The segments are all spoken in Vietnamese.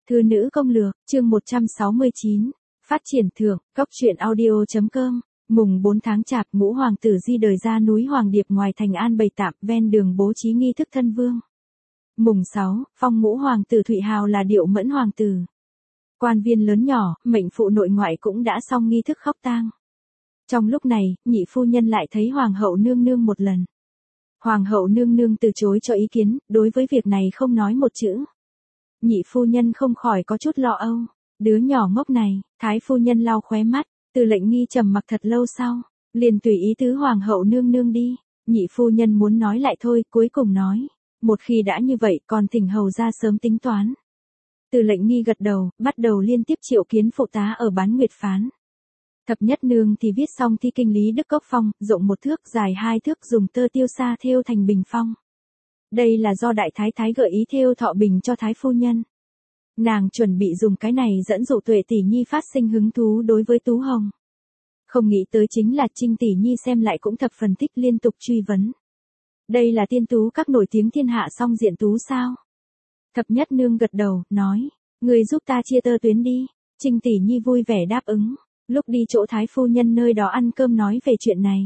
Thư nữ công lược, chương 169, phát triển thưởng, cốc truyện audio.com, mùng 4 tháng Chạp ngũ hoàng tử di đời ra núi Hoàng Điệp ngoài thành an bày tạm ven đường bố trí nghi thức thân vương. Mùng 6, phong ngũ hoàng tử Thụy Hào là Điệu Mẫn hoàng tử. Quan viên lớn nhỏ, mệnh phụ nội ngoại cũng đã xong nghi thức khóc tang. Trong lúc này, nhị phu nhân lại thấy hoàng hậu nương nương một lần. Hoàng hậu nương nương từ chối cho ý kiến, đối với việc này không nói một chữ. Nhị phu nhân không khỏi có chút lo âu. Đứa nhỏ ngốc này, thái phu nhân lau khóe mắt, Từ Lệnh Nghi trầm mặc thật lâu sau, liền tùy ý tứ hoàng hậu nương nương đi. Nhị phu nhân muốn nói lại thôi, cuối cùng nói, một khi đã như vậy còn thỉnh hầu ra sớm tính toán. Từ Lệnh Nghi gật đầu, bắt đầu liên tiếp triệu kiến phụ tá ở Bán Nguyệt Phán. Thập nhất nương thì viết xong thi kinh Lý Đức Cốc Phong, rộng 1 thước dài 2 thước dùng tơ tiêu sa thêu thành bình phong. Đây là do đại thái thái gợi ý thêu thọ bình cho thái phu nhân. Nàng chuẩn bị dùng cái này dẫn dụ Tuệ tỷ nhi phát sinh hứng thú đối với Tú Hồng. Không nghĩ tới chính là Trinh tỷ nhi xem lại cũng thập phần thích, liên tục truy vấn. Đây là tiên tú các nổi tiếng thiên hạ song diện tú sao? Thập nhất nương gật đầu, nói, người giúp ta chia tơ tuyến đi. Trinh tỷ nhi vui vẻ đáp ứng. Lúc đi chỗ thái phu nhân nơi đó ăn cơm nói về chuyện này.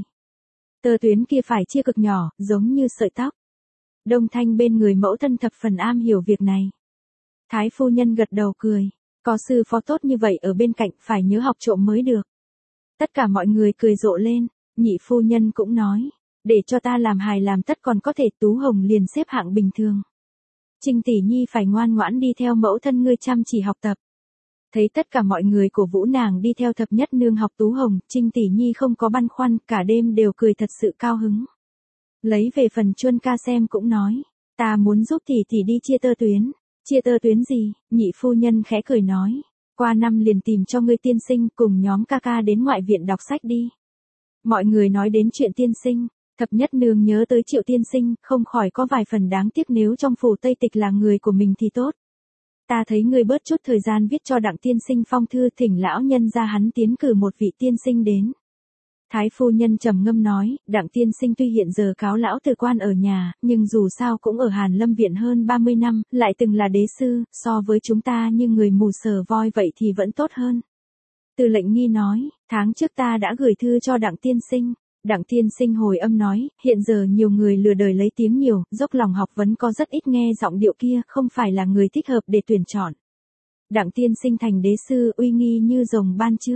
Tơ tuyến kia phải chia cực nhỏ, giống như sợi tóc. Đông Thanh bên người mẫu thân thập phần am hiểu việc này. Thái phu nhân gật đầu cười. Có sư phó tốt như vậy ở bên cạnh, phải nhớ học trộm mới được. Tất cả mọi người cười rộ lên. Nhị phu nhân cũng nói, để cho ta làm hài làm tất còn có thể. Tú Hồng liền xếp hạng bình thường. Trinh tỷ nhi phải ngoan ngoãn đi theo mẫu thân ngươi chăm chỉ học tập. Thấy tất cả mọi người cổ vũ nàng đi theo thập nhất nương học Tú Hồng, Trinh tỷ nhi không có băn khoăn, cả đêm đều cười thật sự cao hứng. Lấy về phần Chuân ca xem cũng nói, ta muốn giúp tỷ tỷ đi chia tơ tuyến. Chia tơ tuyến gì? Nhị phu nhân khẽ cười nói, qua năm liền tìm cho ngươi tiên sinh, cùng nhóm ca ca đến ngoại viện đọc sách đi. Mọi người nói đến chuyện tiên sinh, thập nhất nương nhớ tới Triệu tiên sinh, không khỏi có vài phần đáng tiếc, nếu trong phủ Tây Tịch là người của mình thì tốt. Ta thấy ngươi bớt chút thời gian viết cho Đặng tiên sinh phong thư, thỉnh lão nhân ra hắn tiến cử một vị tiên sinh đến. Thái phu nhân trầm ngâm nói, Đặng tiên sinh tuy hiện giờ cáo lão từ quan ở nhà, nhưng dù sao cũng ở Hàn Lâm viện hơn 30 năm, lại từng là đế sư, so với chúng ta như người mù sờ voi vậy thì vẫn tốt hơn. Từ Lệnh Nghi nói, tháng trước ta đã gửi thư cho Đặng tiên sinh. Đặng tiên sinh hồi âm nói, hiện giờ nhiều người lừa đời lấy tiếng nhiều, dốc lòng học vấn có rất ít nghe giọng điệu kia, không phải là người thích hợp để tuyển chọn. Đặng tiên sinh thành đế sư, uy nghi như rồng ban chưa?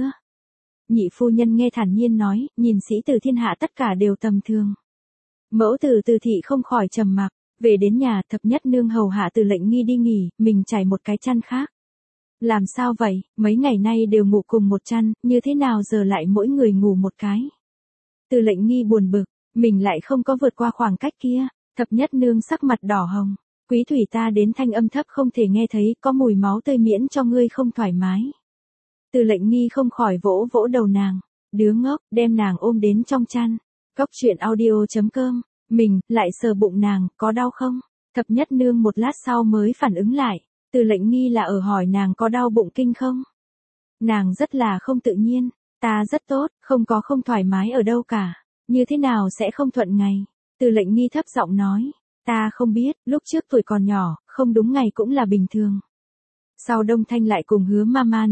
Nhị phu nhân nghe thản nhiên nói, nhìn sĩ tử thiên hạ tất cả đều tầm thường. Mẫu tử Từ thị không khỏi trầm mặc, về đến nhà thập nhất nương hầu hạ Từ Lệnh Nghi đi nghỉ, mình trải một cái chăn khác. Làm sao vậy, mấy ngày nay đều ngủ cùng một chăn, như thế nào giờ lại mỗi người ngủ một cái? Từ Lệnh Nghi buồn bực, mình lại không có vượt qua khoảng cách kia. Thập nhất nương sắc mặt đỏ hồng, quý thủy ta đến thanh âm thấp không thể nghe thấy, có mùi máu tươi miễn cho ngươi không thoải mái. Từ Lệnh Nghi không khỏi vỗ vỗ đầu nàng, đứa ngốc, đem nàng ôm đến trong chăn. Cốc truyện audio.com, mình lại sờ bụng nàng, có đau không? Thập nhất nương một lát sau mới phản ứng lại, Từ Lệnh Nghi là ở hỏi nàng có đau bụng kinh không? Nàng rất là không tự nhiên, ta rất tốt, không có không thoải mái ở đâu cả, như thế nào sẽ không thuận ngày? Từ Lệnh Nghi thấp giọng nói, ta không biết, lúc trước tuổi còn nhỏ, không đúng ngày cũng là bình thường. Sau Đông Thanh lại cùng Hứa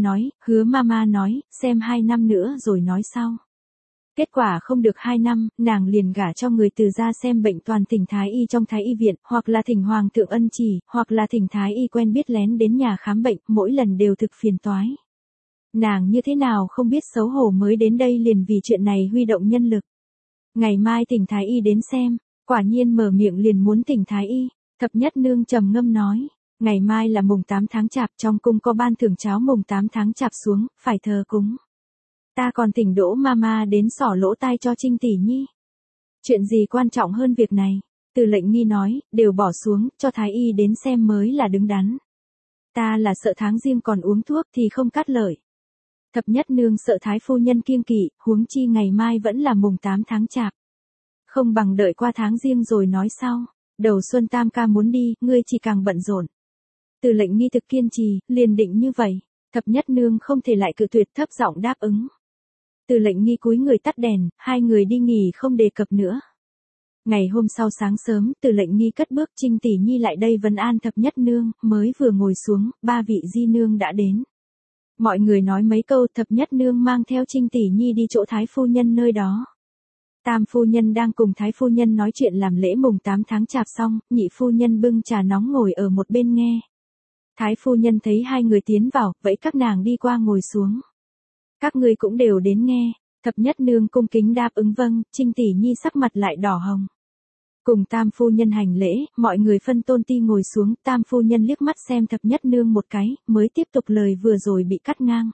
Mama nói, xem 2 năm nữa rồi nói sau. Kết quả không được 2 năm, nàng liền gả cho người Từ ra xem bệnh, toàn thỉnh thái y trong thái y viện, hoặc là thỉnh hoàng thượng ân chỉ, hoặc là thỉnh thái y quen biết lén đến nhà khám bệnh, mỗi lần đều thực phiền toái. Nàng như thế nào không biết xấu hổ, mới đến đây liền vì chuyện này huy động nhân lực. Ngày mai thỉnh thái y đến xem, quả nhiên mở miệng liền muốn thỉnh thái y. Thập nhất nương trầm ngâm nói, ngày mai là mùng 8 tháng Chạp, trong cung có ban thưởng cháo mùng 8 tháng Chạp xuống, phải thờ cúng. Ta còn thỉnh Đỗ Mama đến xỏ lỗ tai cho Trinh tỷ nhi. Chuyện gì quan trọng hơn việc này? Từ Lệnh Nghi nói, đều bỏ xuống, cho thái y đến xem mới là đứng đắn. Ta là sợ tháng riêng còn uống thuốc thì không cắt lợi. Thập nhất nương sợ thái phu nhân kiêng kỵ, huống chi ngày mai vẫn là mùng 8 tháng Chạp. Không bằng đợi qua tháng riêng rồi nói sau. Đầu xuân tam ca muốn đi, ngươi chỉ càng bận rộn. Từ Lệnh Nghi thực kiên trì, liền định như vậy. Thập nhất nương không thể lại cự tuyệt, thấp giọng đáp ứng. Từ Lệnh Nghi cúi người tắt đèn, hai người đi nghỉ không đề cập nữa. Ngày hôm sau sáng sớm, Từ Lệnh Nghi cất bước, Trinh tỷ nhi lại đây vấn an thập nhất nương, mới vừa ngồi xuống, ba vị di nương đã đến. Mọi người nói mấy câu, thập nhất nương mang theo Trinh tỷ nhi đi chỗ thái phu nhân nơi đó. Tam phu nhân đang cùng thái phu nhân nói chuyện làm lễ mùng 8 tháng chạp xong, nhị phu nhân bưng trà nóng ngồi ở một bên nghe. Thái phu nhân thấy hai người tiến vào, vẫy các nàng đi qua ngồi xuống. Các ngươi cũng đều đến nghe, thập nhất nương cung kính đáp ứng vâng, Trinh tỷ nhi sắc mặt lại đỏ hồng. Cùng tam phu nhân hành lễ, mọi người phân tôn ti ngồi xuống, tam phu nhân liếc mắt xem thập nhất nương một cái, mới tiếp tục lời vừa rồi bị cắt ngang.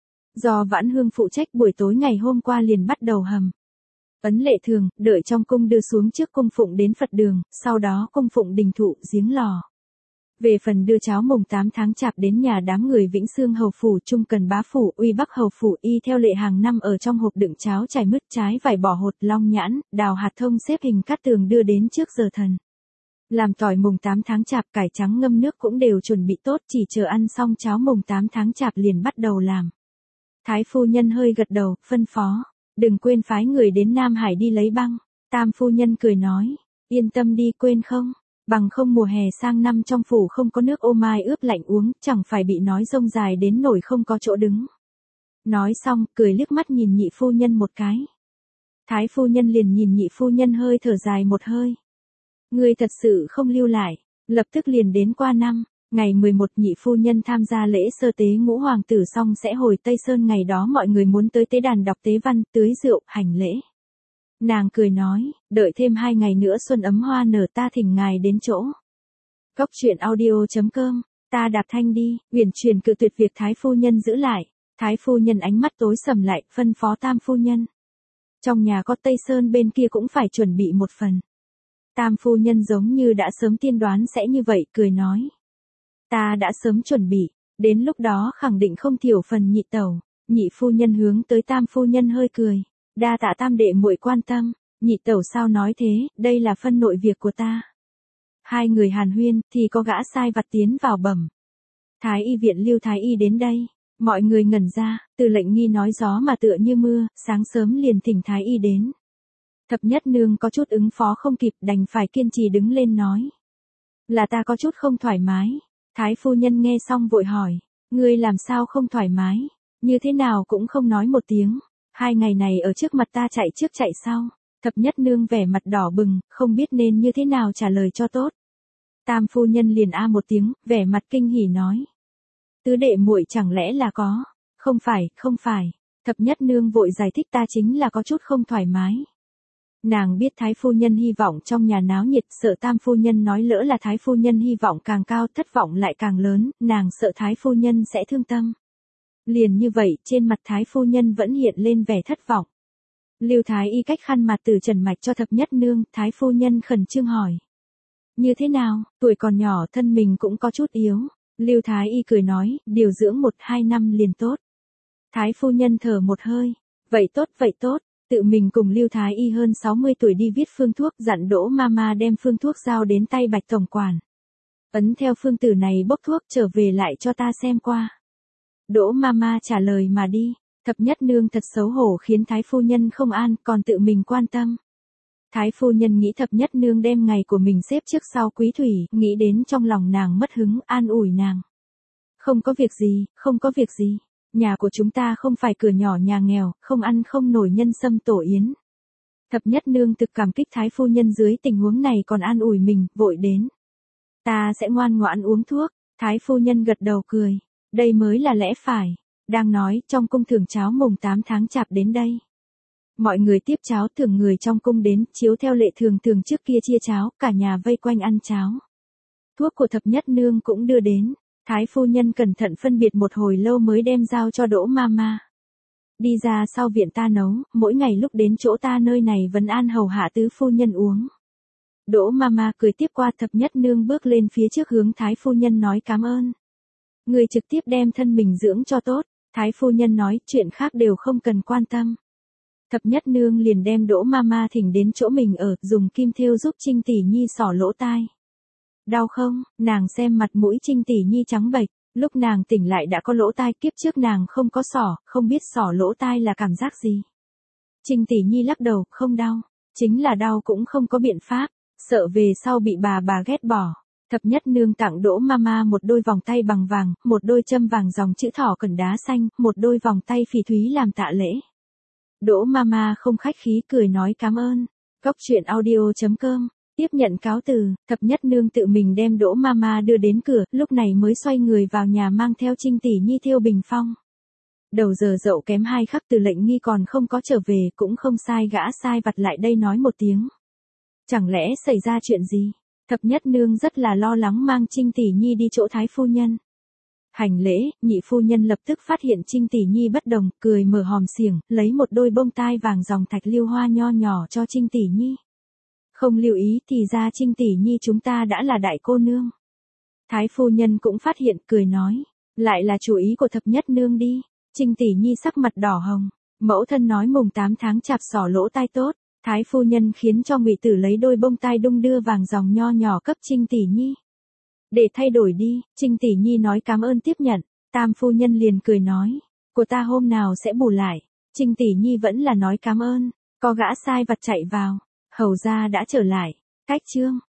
Do Vãn Hương phụ trách buổi tối ngày hôm qua liền bắt đầu hầm. Ấn lệ thường, đợi trong cung đưa xuống trước cung phụng đến Phật đường, sau đó cung phụng đình thụ, giếng lò. Về phần đưa cháo mùng 8 tháng chạp đến nhà đám người Vĩnh Xương hầu phủ, Trung Cần bá phủ, Uy Bắc hầu phủ, y theo lệ hàng năm ở trong hộp đựng cháo chảy mứt, trái vải bò hột, long nhãn, đào hạt thông xếp hình cát tường đưa đến trước giờ thần. Làm tỏi mùng 8 tháng chạp, cải trắng ngâm nước cũng đều chuẩn bị tốt, chỉ chờ ăn xong cháo mùng 8 tháng chạp liền bắt đầu làm. Thái phu nhân hơi gật đầu, phân phó, đừng quên phái người đến Nam Hải đi lấy băng. Tam phu nhân cười nói, yên tâm đi, quên không. Bằng không mùa hè sang năm trong phủ không có nước ô mai ướp lạnh uống, chẳng phải bị nói rông dài đến nổi không có chỗ đứng. Nói xong, cười liếc mắt nhìn nhị phu nhân một cái. Thái phu nhân liền nhìn nhị phu nhân hơi thở dài một hơi. Ngươi thật sự không lưu lại, lập tức liền đến qua năm. Ngày 11 nhị phu nhân tham gia lễ sơ tế ngũ hoàng tử xong sẽ hồi Tây Sơn, ngày đó mọi người muốn tới tế đàn đọc tế văn, tưới rượu, hành lễ. Nàng cười nói, đợi thêm 2 ngày nữa xuân ấm hoa nở ta thỉnh ngài đến chỗ. Góc truyện audio.com, ta đạp thanh đi, uyển chuyển cự tuyệt việc thái phu nhân giữ lại. Thái phu nhân ánh mắt tối sầm lại, phân phó tam phu nhân. Trong nhà có Tây Sơn bên kia cũng phải chuẩn bị một phần. Tam phu nhân giống như đã sớm tiên đoán sẽ như vậy, cười nói. Ta đã sớm chuẩn bị, đến lúc đó khẳng định không thiểu phần nhị tẩu. Nhị phu nhân hướng tới tam phu nhân hơi cười. Đa tạ tam đệ muội quan tâm, nhị tẩu sao nói thế, đây là phân nội việc của ta. Hai người hàn huyên, thì có gã sai vặt tiến vào bẩm. Thái y viện Lưu Thái y đến đây, mọi người ngẩn ra, Từ Lệnh Nghi nói gió mà tựa như mưa, sáng sớm liền thỉnh Thái y đến. Thập nhất nương có chút ứng phó không kịp, đành phải kiên trì đứng lên nói. Là ta có chút không thoải mái. Thái phu nhân nghe xong vội hỏi, ngươi làm sao không thoải mái, như thế nào cũng không nói một tiếng. 2 ngày này ở trước mặt ta chạy trước chạy sau. Thập nhất nương vẻ mặt đỏ bừng, không biết nên như thế nào trả lời cho tốt. Tam phu nhân liền a một tiếng, vẻ mặt kinh hỉ nói. Tứ đệ muội chẳng lẽ là có. Không phải, không phải. Thập nhất nương vội giải thích ta chính là có chút không thoải mái. Nàng biết thái phu nhân hy vọng trong nhà náo nhiệt, sợ tam phu nhân nói lỡ là thái phu nhân hy vọng càng cao, thất vọng lại càng lớn, nàng sợ thái phu nhân sẽ thương tâm. Liền như vậy, trên mặt thái phu nhân vẫn hiện lên vẻ thất vọng. Lưu Thái y cách khăn mặt từ trần mạch cho thập nhất nương, thái phu nhân khẩn trương hỏi. Như thế nào, tuổi còn nhỏ thân mình cũng có chút yếu. Lưu Thái y cười nói, điều dưỡng 1-2 năm liền tốt. Thái phu nhân thở một hơi. Vậy tốt. Tự mình cùng Lưu Thái y hơn 60 tuổi đi viết phương thuốc, dặn Đỗ Mama đem phương thuốc giao đến tay Bạch tổng quản. Ấn theo phương tử này bốc thuốc trở về lại cho ta xem qua. Đỗ Mama trả lời mà đi. Thập nhất nương thật xấu hổ khiến thái phu nhân không an, còn tự mình quan tâm. Thái phu nhân nghĩ thập nhất nương đem ngày của mình xếp trước sau quý thủy, nghĩ đến trong lòng nàng mất hứng, an ủi nàng. Không có việc gì. Nhà của chúng ta không phải cửa nhỏ nhà nghèo, không ăn không nổi nhân sâm tổ yến. Thập nhất nương thực cảm kích thái phu nhân dưới tình huống này còn an ủi mình, vội đến. Ta sẽ ngoan ngoãn uống thuốc. Thái phu nhân gật đầu cười. Đây mới là lẽ phải. Đang nói, trong cung thưởng cháo mùng 8 tháng chạp đến đây. Mọi người tiếp cháo, thưởng người trong cung đến, chiếu theo lệ thường trước kia chia cháo, cả nhà vây quanh ăn cháo. Thuốc của thập nhất nương cũng đưa đến. Thái phu nhân cẩn thận phân biệt một hồi lâu mới đem giao cho Đỗ Mama. Đi ra sau viện ta nấu, mỗi ngày lúc đến chỗ ta nơi này vẫn an hầu hạ tứ phu nhân uống. Đỗ Mama cười tiếp qua, thập nhất nương bước lên phía trước hướng thái phu nhân nói cảm ơn. Người trực tiếp đem thân mình dưỡng cho tốt. Thái phu nhân nói, chuyện khác đều không cần quan tâm. Thập nhất nương liền đem Đỗ Mama thỉnh đến chỗ mình ở, dùng kim thêu giúp Trinh tỷ nhi xỏ lỗ tai. Đau không? Nàng xem mặt mũi Trinh tỷ nhi trắng bệch, lúc nàng tỉnh lại đã có lỗ tai, kiếp trước nàng không có xỏ, không biết xỏ lỗ tai là cảm giác gì. Trinh tỷ nhi lắc đầu, không đau. Chính là đau cũng không có biện pháp, sợ về sau bị bà ghét bỏ. Thập nhất nương tặng Đỗ Mama một đôi vòng tay bằng vàng, một đôi châm vàng dòng chữ thỏ cần đá xanh, một đôi vòng tay phỉ thúy làm tạ lễ. Đỗ Mama không khách khí cười nói cảm ơn. Góc truyện audio.com tiếp nhận cáo từ, thập nhất nương tự mình đem Đỗ Mama đưa đến cửa, lúc này mới xoay người vào nhà mang theo Trinh tỷ nhi thiêu bình phong. Đầu giờ dậu kém 2 khắc từ lệnh nghi còn không có trở về, cũng không sai gã sai vặt lại đây nói một tiếng. Chẳng lẽ xảy ra chuyện gì? Thập nhất nương rất là lo lắng mang Trinh tỷ nhi đi chỗ thái phu nhân. Hành lễ, nhị phu nhân lập tức phát hiện Trinh tỷ nhi bất đồng, cười mở hòm xiềng, lấy một đôi bông tai vàng dòng thạch lưu hoa nho nhỏ cho Trinh tỷ nhi. Không lưu ý thì ra Trinh tỷ nhi chúng ta đã là đại cô nương. Thái phu nhân cũng phát hiện, cười nói, lại là chủ ý của thập nhất nương đi. Trinh tỷ nhi sắc mặt đỏ hồng, mẫu thân nói mùng 8 tháng chạp xỏ lỗ tai tốt. Thái phu nhân khiến cho Ngụy Tử lấy đôi bông tai đung đưa vàng dòng nho nhỏ cấp Trinh tỷ nhi. Để thay đổi đi, Trinh tỷ nhi nói cảm ơn tiếp nhận. Tam phu nhân liền cười nói, của ta hôm nào sẽ bù lại. Trinh tỷ nhi vẫn là nói cảm ơn. Có gã sai vặt chạy vào, hầu gia đã trở lại. Cách chương